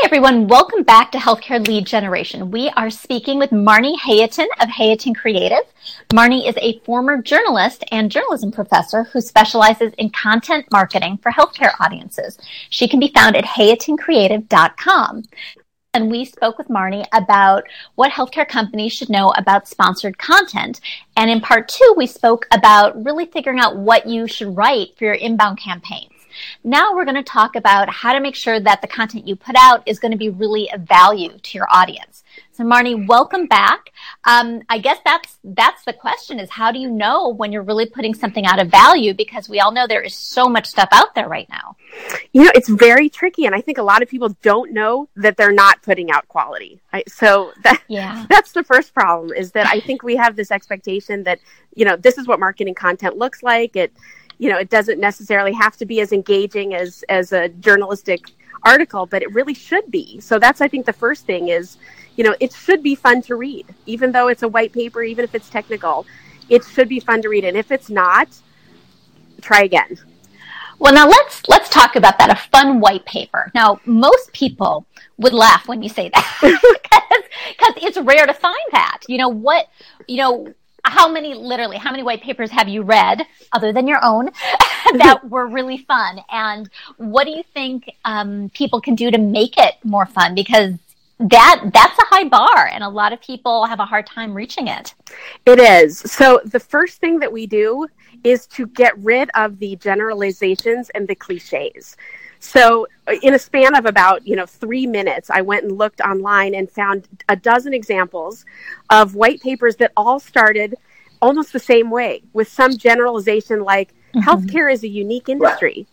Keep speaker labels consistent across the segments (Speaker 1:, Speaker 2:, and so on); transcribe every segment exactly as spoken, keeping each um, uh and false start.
Speaker 1: everyone. Welcome back to Healthcare Lead Generation. We are speaking with Marnie Hayton of Hayton Creative. Marnie is a former journalist and journalism professor who specializes in content marketing for healthcare audiences. She can be found at hayton creative dot com. And we spoke with Marnie about what healthcare companies should know about sponsored content. And in part two, we spoke about really figuring out what you should write for your inbound campaigns. Now we're going to talk about how to make sure that the content you put out is going to be really of value to your audience. So Marnie, welcome back. Um, I guess that's that's the question is how do you know when you're really putting something out of value? Because we all know there is so much stuff out there right now.
Speaker 2: You know, it's very tricky. And I think a lot of people don't know that they're not putting out quality. Right? So that, yeah. that's the first problem is that I think we have this expectation that, you know, this is what marketing content looks like. It You know, it doesn't necessarily have to be as engaging as, as a journalistic article, but it really should be. So that's, I think, the first thing is, you know, it should be fun to read, even though it's a white paper, even if it's technical, it should be fun to read. And if it's not, try again.
Speaker 1: Well, now let's let's talk about that, a fun white paper. Now, most people would laugh when you say that because it's rare to find that. You know, what, you know, How many, literally, how many white papers have you read, other than your own, that were really fun? And what do you think um, people can do to make it more fun? Because that that's a high bar, and a lot of people have a hard time reaching it.
Speaker 2: It is. So the first thing that we do is to get rid of the generalizations and the cliches. So in a span of about, you know, three minutes, I went and looked online and found a dozen examples of white papers that all started almost the same way with some generalization like mm-hmm. healthcare is a unique industry.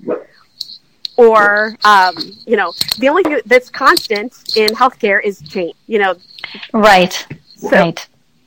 Speaker 2: Or, um, you know, the only thing that's constant in healthcare is change, you know.
Speaker 1: Right,
Speaker 2: so
Speaker 1: right.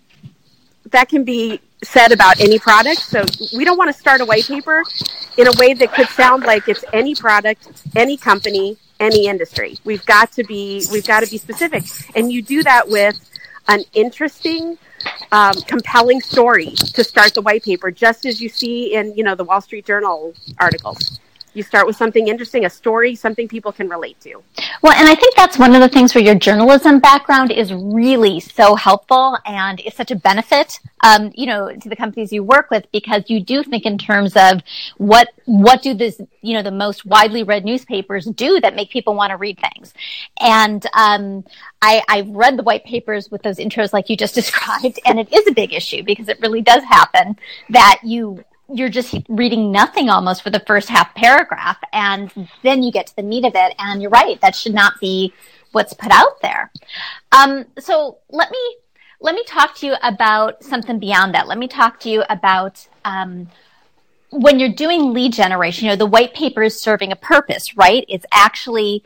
Speaker 2: That can be said about any product. So we don't want to start a white paper in a way that could sound like it's any product, any company, any industry. We've got to be, we've got to be specific. And you do that with an interesting, um, compelling story to start the white paper, just as you see in, you know, the Wall Street Journal articles. You start with something interesting, a story, something people can relate to.
Speaker 1: Well, and I think that's one of the things where your journalism background is really so helpful and is such a benefit, um, you know, to the companies you work with, because you do think in terms of what what do this, you know, the most widely read newspapers do that make people want to read things. And um, I, I've read the white papers with those intros like you just described, and it is a big issue because it really does happen that you you're just reading nothing almost for the first half paragraph, and then you get to the meat of it, and you're right, that should not be what's put out there. Um, so let me let me talk to you about something beyond that. Let me talk to you about um, when you're doing lead generation, you know, the white paper is serving a purpose, right? It's actually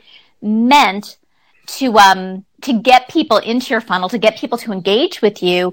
Speaker 1: meant to um, to get people into your funnel, to get people to engage with you.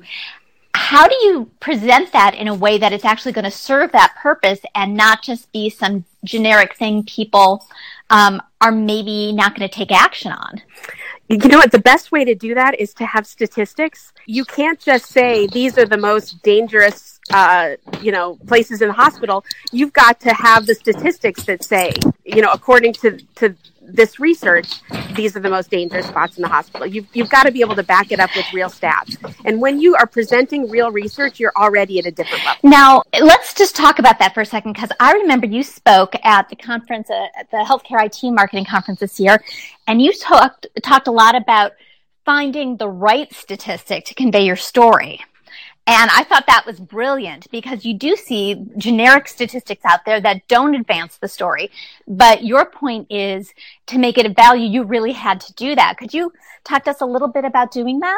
Speaker 1: How do you present that in a way that it's actually going to serve that purpose and not just be some generic thing people um, are maybe not going to take action on?
Speaker 2: You know what? The best way to do that is to have statistics. You can't just say these are the most dangerous, uh, you know, places in the hospital. You've got to have the statistics that say, you know, according to, to this research, these are the most dangerous spots in the hospital. You've, you've got to be able to back it up with real stats. And when you are presenting real research, you're already at a different level.
Speaker 1: Now, let's just talk about that for a second, because I remember you spoke at the conference, uh, at the Healthcare I T Marketing Conference this year, and you talked, talked a lot about finding the right statistic to convey your story. And I thought that was brilliant because you do see generic statistics out there that don't advance the story. But your point is to make it a value, you really had to do that. Could you talk to us a little bit about doing that?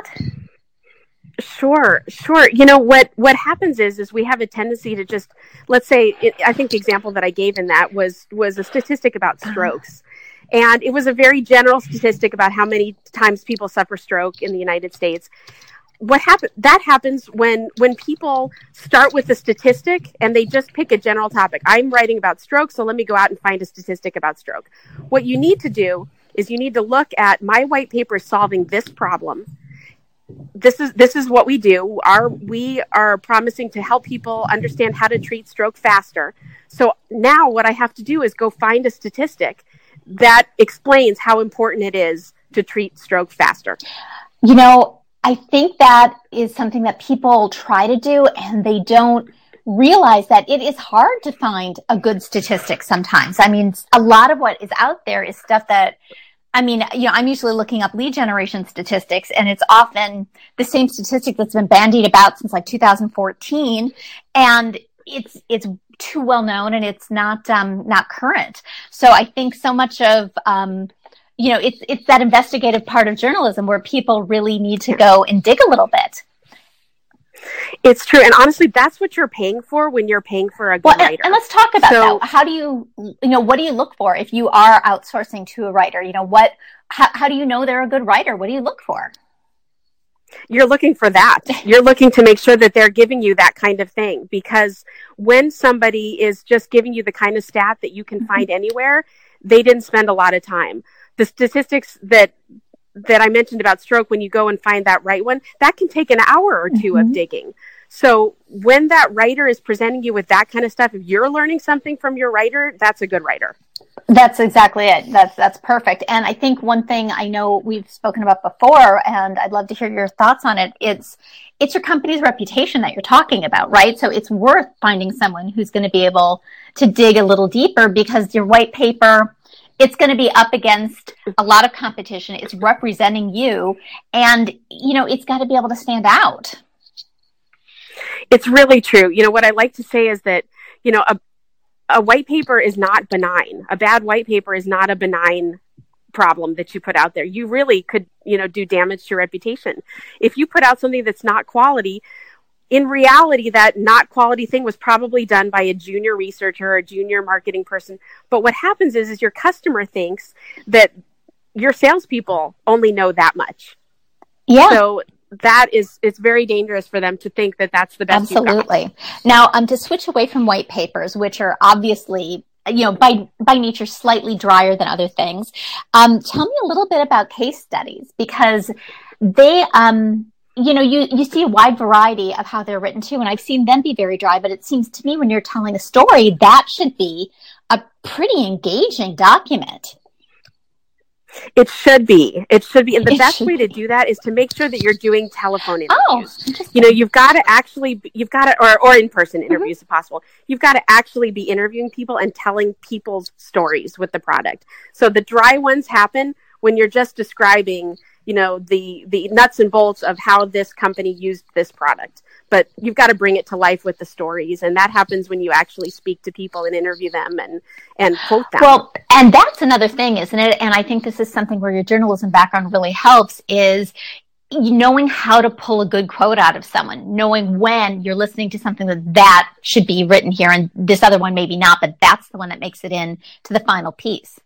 Speaker 2: Sure, sure. You know, what, what happens is, is we have a tendency to just, let's say, it, I think the example that I gave in that was, was a statistic about strokes. And it was a very general statistic about how many times people suffer stroke in the United States. What happen- that happens when, when people start with a statistic and they just pick a general topic. I'm writing about stroke, so let me go out and find a statistic about stroke. What you need to do is you need to look at my white paper solving this problem. This is this is what we do. Our we are promising to help people understand how to treat stroke faster. So now what I have to do is go find a statistic that explains how important it is to treat stroke faster?
Speaker 1: You know, I think that is something that people try to do, and they don't realize that it is hard to find a good statistic sometimes. I mean, a lot of what is out there is stuff that, I mean, you know, I'm usually looking up lead generation statistics, and it's often the same statistic that's been bandied about since like two thousand fourteen, and it's it's too well known, and it's not um, not current. So I think so much of um, you know, it's it's that investigative part of journalism where people really need to go and dig a little bit.
Speaker 2: It's true. And honestly, that's what you're paying for when you're paying for a good
Speaker 1: well,
Speaker 2: writer.
Speaker 1: And, and let's talk about
Speaker 2: so,
Speaker 1: that. How do you, you know, what do you look for if you are outsourcing to a writer? You know, what, how, how do you know they're a good writer? What do you look for?
Speaker 2: You're looking for that. You're looking to make sure that they're giving you that kind of thing. Because when somebody is just giving you the kind of stat that you can find anywhere, they didn't spend a lot of time. The statistics that that I mentioned about stroke, when you go and find that right one, that can take an hour or two mm-hmm. of digging. So when that writer is presenting you with that kind of stuff, if you're learning something from your writer, that's a good writer.
Speaker 1: That's exactly it. That's, that's perfect. And I think one thing I know we've spoken about before, and I'd love to hear your thoughts on it, it's, it's your company's reputation that you're talking about, right? So it's worth finding someone who's going to be able to dig a little deeper, because your white paper, it's going to be up against a lot of competition. It's representing you, and, you know, it's got to be able to stand out.
Speaker 2: It's really true. You know, what I like to say is that, you know, a, a white paper is not benign. A bad white paper is not a benign problem that you put out there. You really could, you know, do damage to your reputation. If you put out something that's not quality, in reality, that not quality thing was probably done by a junior researcher or a junior marketing person. But what happens is, is your customer thinks that your salespeople only know that much.
Speaker 1: Yeah.
Speaker 2: So that is, it's very dangerous for them to think that that's the best.
Speaker 1: Absolutely. Now, um, to switch away from white papers, which are obviously, you know, by by nature slightly drier than other things, um, tell me a little bit about case studies, because they, um, you know, you, you see a wide variety of how they're written too, and I've seen them be very dry, but it seems to me when you're telling a story, that should be a pretty engaging document.
Speaker 2: It should be. It should be. And the it best way be. to do that is to make sure that you're doing telephone interviews. Oh, you know, you've got to actually, you've got to, or, or in-person interviews mm-hmm. if possible. You've got to actually be interviewing people and telling people's stories with the product. So the dry ones happen when you're just describing, you know, the, the nuts and bolts of how this company used this product. But you've got to bring it to life with the stories. And that happens when you actually speak to people and interview them and, and quote them.
Speaker 1: Well, and that's another thing, isn't it? And I think this is something where your journalism background really helps, is knowing how to pull a good quote out of someone, knowing when you're listening to something that that should be written here and this other one maybe not, but that's the one that makes it in to the final piece.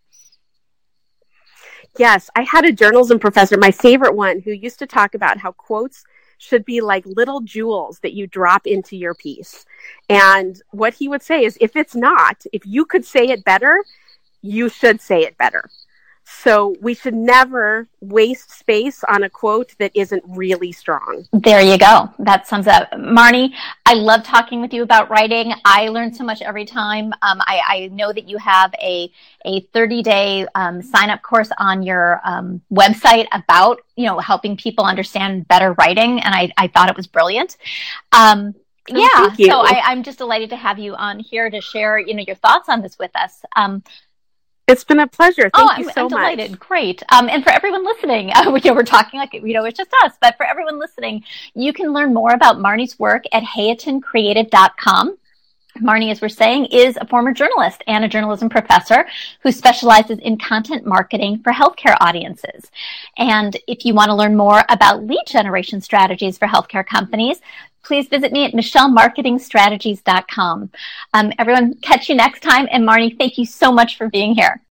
Speaker 2: Yes, I had a journalism professor, my favorite one, who used to talk about how quotes should be like little jewels that you drop into your piece. And what he would say is, if it's not, if you could say it better, you should say it better. So we should never waste space on a quote that isn't really strong.
Speaker 1: There you go. That sums up. Marnie, I love talking with you about writing. I learn so much every time. Um, I, I know that you have a a thirty-day um, sign-up course on your um, website about, you know, helping people understand better writing, and I, I thought it was brilliant. Um,
Speaker 2: oh,
Speaker 1: yeah, so I, I'm just delighted to have you on here to share, you know, your thoughts on this with us. Um,
Speaker 2: It's been a pleasure. Thank
Speaker 1: oh,
Speaker 2: you
Speaker 1: I'm,
Speaker 2: so
Speaker 1: I'm delighted.
Speaker 2: much.
Speaker 1: Great. Um, and for everyone listening, uh, we, you know, we're talking like, you know, it's just us, but for everyone listening, you can learn more about Marnie's work at hayaton creative dot com. Marnie, as we're saying, is a former journalist and a journalism professor who specializes in content marketing for healthcare audiences. And if you want to learn more about lead generation strategies for healthcare companies, please visit me at michelle marketing strategies dot com. Um, everyone, catch you next time. And Marnie, thank you so much for being here.